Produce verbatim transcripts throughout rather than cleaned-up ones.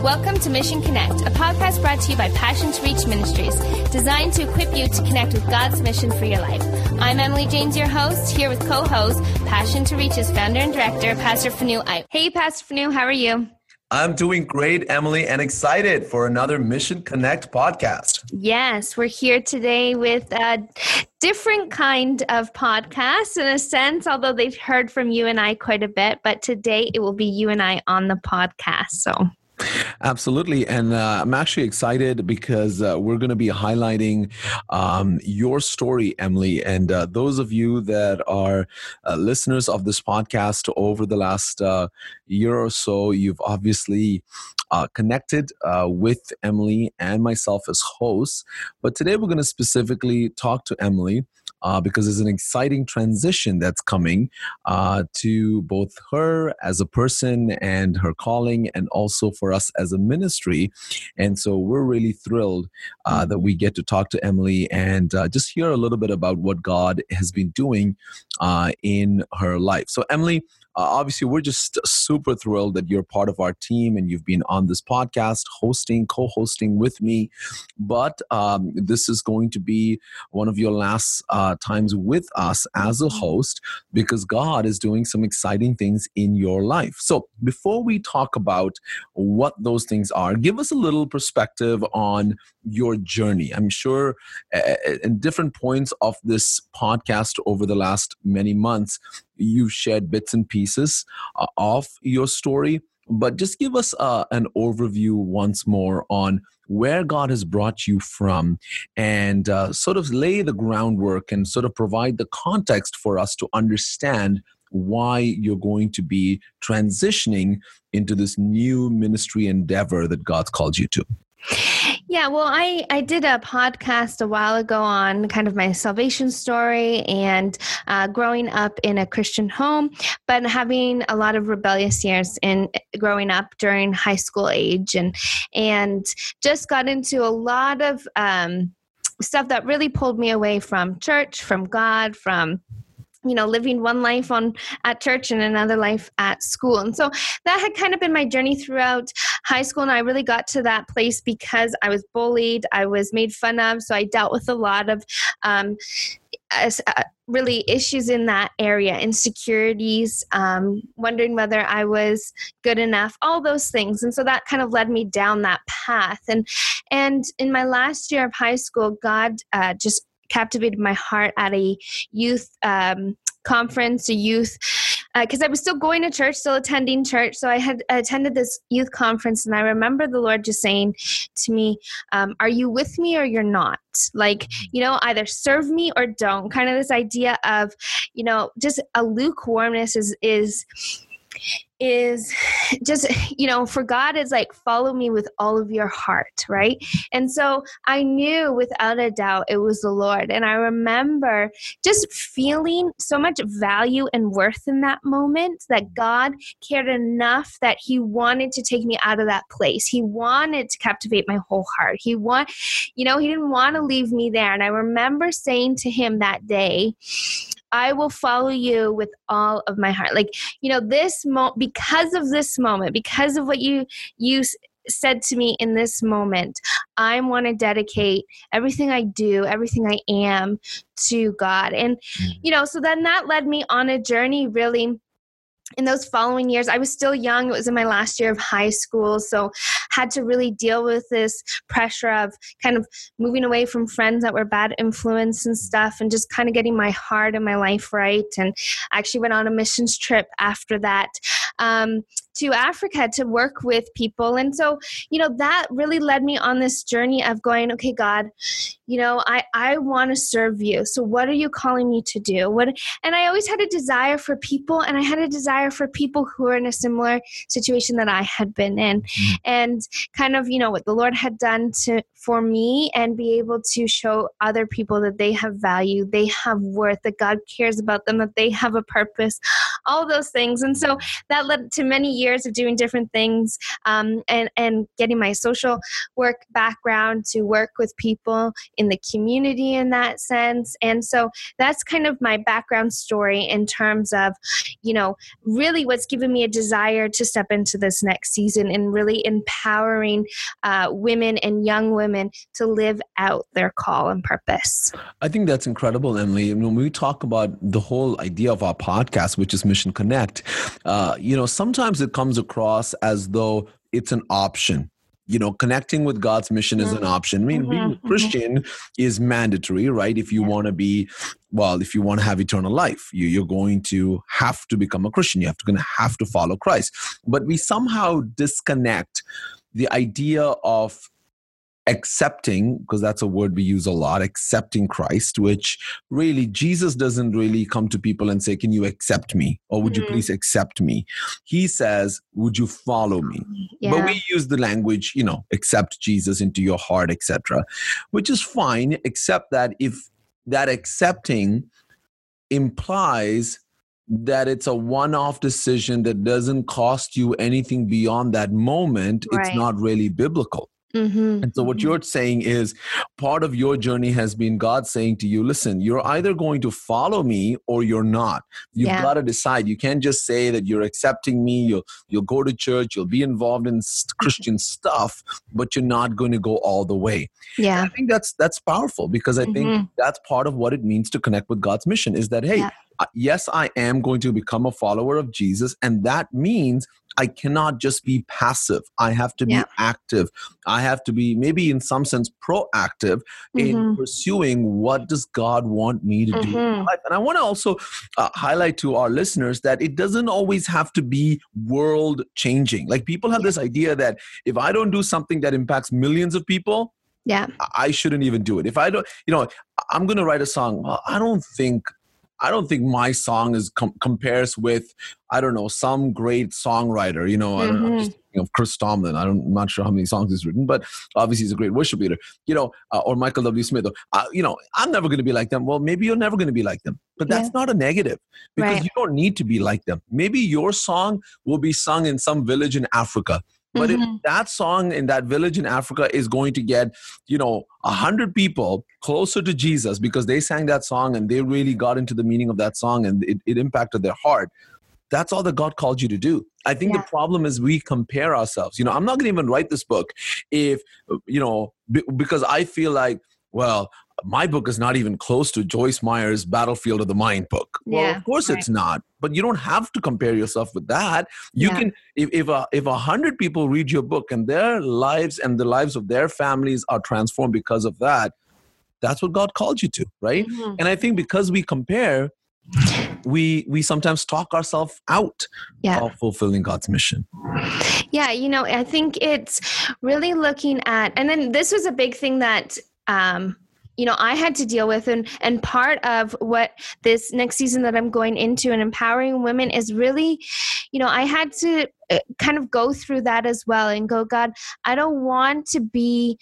Welcome to Mission Connect, a podcast brought to you by Passion to Reach Ministries, designed to equip you to connect with God's mission for your life. I'm Emily James, your host, here with co-host, Passion to Reach's founder and director, Pastor Fanu Ipe. Hey, Pastor Fanu, how are you? I'm doing great, Emily, and excited for another Mission Connect podcast. Yes, we're here today with a different kind of podcast in a sense, although they've heard from you and I quite a bit, but today it will be you and I on the podcast, so... Absolutely. And uh, I'm actually excited because uh, we're going to be highlighting um, your story, Emily. And uh, those of you that are uh, listeners of this podcast over the last uh, year or so, you've obviously uh, connected uh, with Emily and myself as hosts. But today we're going to specifically talk to Emily Uh, because there's an exciting transition that's coming uh, to both her as a person and her calling, and also for us as a ministry. And so we're really thrilled uh, that we get to talk to Emily and uh, just hear a little bit about what God has been doing uh, in her life. So Emily, Uh, obviously, we're just super thrilled that you're part of our team and you've been on this podcast, hosting, co-hosting with me. But um, this is going to be one of your last uh, times with us as a host because God is doing some exciting things in your life. So before we talk about what those things are, give us a little perspective on your journey. I'm sure uh, in different points of this podcast over the last many months, you've shared bits and pieces uh, of your story, but just give us uh, an overview once more on where God has brought you from and uh, sort of lay the groundwork and sort of provide the context for us to understand why you're going to be transitioning into this new ministry endeavor that God's called you to. Yeah, well, I, I did a podcast a while ago on kind of my salvation story and uh, growing up in a Christian home, but having a lot of rebellious years in growing up during high school age, and and just got into a lot of um, stuff that really pulled me away from church, from God, from you know, living one life on at church and another life at school. And so that had kind of been my journey throughout high school. And I really got to that place because I was bullied, I was made fun of. So I dealt with a lot of um, as, uh, really issues in that area, insecurities, um, wondering whether I was good enough, all those things. And so that kind of led me down that path. And, and in my last year of high school, God uh, just captivated my heart at a youth um, conference, a youth, because uh, I was still going to church, still attending church. So I had attended this youth conference, and I remember the Lord just saying to me, um, are you with me or you're not? Like, you know, either serve me or don't. Kind of this idea of, you know, just a lukewarmness is is is just, you know, for God is like, follow me with all of your heart, right? And so I knew without a doubt it was the Lord. And I remember just feeling so much value and worth in that moment, that God cared enough that he wanted to take me out of that place. He wanted to captivate my whole heart. He want, you know, he didn't want to leave me there. And I remember saying to him that day, I will follow you with all of my heart. Like, you know, this mo- because of this moment, because of what you you said to me in this moment, I want to dedicate everything I do, everything I am to God. And, you know, so then that led me on a journey really. In those following years, I was still young. It was in my last year of high school. So had to really deal with this pressure of kind of moving away from friends that were bad influence and stuff, and just kind of getting my heart and my life right. And I actually went on a missions trip after that um, to Africa to work with people. And so, you know, that really led me on this journey of going, okay, God, you know, I, I want to serve you. So what are you calling me to do? What? And I always had a desire for people, and I had a desire for people who are in a similar situation that I had been in. Mm-hmm. And kind of, you know, what the Lord had done to for me, and be able to show other people that they have value, they have worth, that God cares about them, that they have a purpose all those things. And so that led to many years of doing different things, um, and, and getting my social work background to work with people in the community in that sense. And so that's kind of my background story in terms of, you know, really what's given me a desire to step into this next season and really empowering uh, women and young women to live out their call and purpose. I think that's incredible, Emily. And when we talk about the whole idea of our podcast, which is Mission Connect, uh, you know, sometimes it comes across as though it's an option. You know, connecting with God's mission is an option. I mean, Mm-hmm, being a Christian mm-hmm. is mandatory, right? If you yeah. want to be, well, if you want to have eternal life, you, you're going to have to become a Christian. You have to, going to have to follow Christ. But we somehow disconnect the idea of accepting, because that's a word we use a lot, accepting Christ, which really Jesus doesn't really come to people and say, can you accept me? Or would mm-hmm. you please accept me? He says, would you follow me? Yeah. But we use the language, you know, accept Jesus into your heart, et cetera, which is fine, except that if that accepting implies that it's a one-off decision that doesn't cost you anything beyond that moment, right. it's not really biblical. Mm-hmm. And so what you're saying is part of your journey has been God saying to you, listen, you're either going to follow me or you're not. You've yeah. got to decide. You can't just say that you're accepting me. You'll, you'll go to church. You'll be involved in Christian stuff, but you're not going to go all the way. Yeah. And I think that's, that's powerful because I mm-hmm. think that's part of what it means to connect with God's mission is that, hey, yeah. yes, I am going to become a follower of Jesus. And that means I cannot just be passive. I have to be yeah. active. I have to be maybe in some sense proactive mm-hmm. in pursuing what does God want me to mm-hmm. do in life. And I want to also uh, highlight to our listeners that it doesn't always have to be world changing. Like people have yeah. this idea that if I don't do something that impacts millions of people, yeah, I shouldn't even do it. If I don't, you know, I'm going to write a song. Well, I don't think I don't think my song is com- compares with, I don't know, some great songwriter. You know, mm-hmm. I don't know, I'm just thinking of Chris Tomlin. I don't, I'm not sure how many songs he's written, but obviously he's a great worship leader. You know, uh, or Michael W. Smith. Uh, you know, I'm never going to be like them. Well, maybe you're never going to be like them, but that's yeah. not a negative because right. you don't need to be like them. Maybe your song will be sung in some village in Africa. But mm-hmm. if that song in that village in Africa is going to get, you know, a hundred people closer to Jesus because they sang that song and they really got into the meaning of that song and it, it impacted their heart, that's all that God called you to do. I think yeah. the problem is we compare ourselves. You know, I'm not going to even write this book if, you know, b- because I feel like, well, my book is not even close to Joyce Meyer's Battlefield of the Mind book. Well, yeah, of course right. it's not, but you don't have to compare yourself with that. You yeah. can, if, if a, if a hundred people read your book and their lives and the lives of their families are transformed because of that, that's what God called you to, right? Mm-hmm. And I think because we compare, we we sometimes talk ourselves out yeah. of fulfilling God's mission. Yeah, you know, I think it's really looking at, and then this was a big thing that, um, you know, I had to deal with. And, and part of what this next season that I'm going into and empowering women is really, you know, I had to kind of go through that as well and go, God, I don't want to be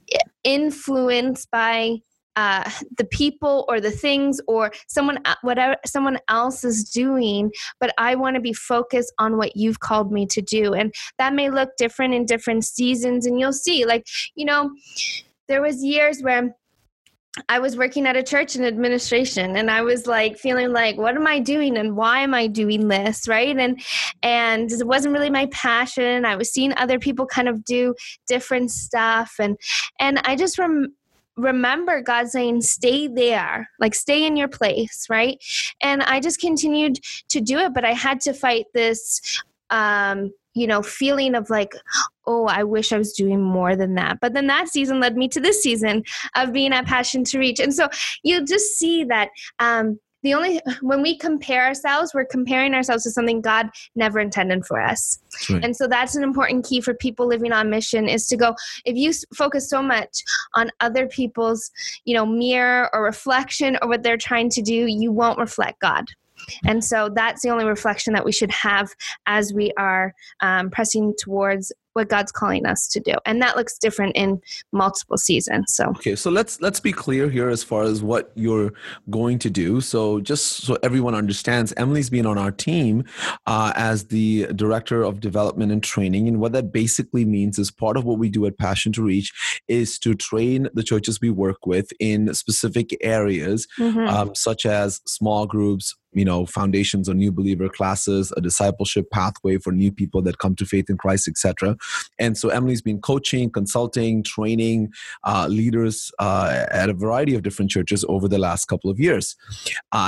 influenced by uh, the people or the things or someone, whatever someone else is doing, but I want to be focused on what you've called me to do. And that may look different in different seasons. And you'll see, like, you know, there was years where I was working at a church in administration and I was like feeling like, what am I doing and why am I doing this? Right. And, and it wasn't really my passion. I was seeing other people kind of do different stuff. And, and I just rem- remember God saying, stay there, like stay in your place. Right. And I just continued to do it, but I had to fight this, um, you know, feeling of like, oh, I wish I was doing more than that. But then that season led me to this season of being at Passion to Reach. And so you'll just see that um, the only, when we compare ourselves, we're comparing ourselves to something God never intended for us. Right. And so that's an important key for people living on mission is to go, if you focus so much on other people's, you know, mirror or reflection or what they're trying to do, you won't reflect God. And so that's the only reflection that we should have as we are um, pressing towards what God's calling us to do. And that looks different in multiple seasons. So okay, so let's let's be clear here as far as what you're going to do. So just so everyone understands, Emily's been on our team uh, as the Director of Development and Training. And what that basically means is part of what we do at Passion to Reach is to train the churches we work with in specific areas, mm-hmm. um, such as small groups, you know, foundations or new believer classes, a discipleship pathway for new people that come to faith in Christ, et cetera. And so Emily's been coaching, consulting, training uh, leaders uh, at a variety of different churches over the last couple of years. Uh,